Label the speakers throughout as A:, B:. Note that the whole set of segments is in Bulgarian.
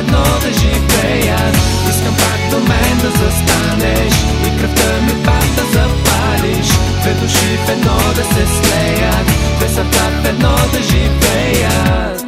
A: едно да живеят. Искам пак до мен да застанеш и кръвта ми пак да запалиш. Две души в едно да се слеят, две сърца в едно да живеят.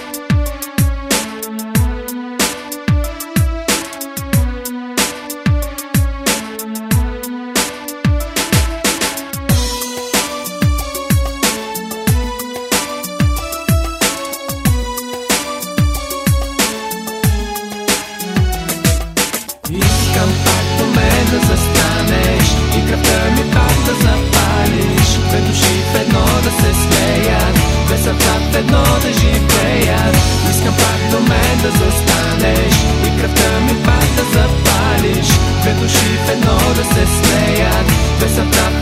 A: Искам пак до мен да застанеш и кръвта ми пак да запалиш. Две души в едно да се слеят, две сърца в едно да живеят. Искам пак до мен да застанеш и кръвта ми пак да запалиш. Две души в едно да се слеят, две сърца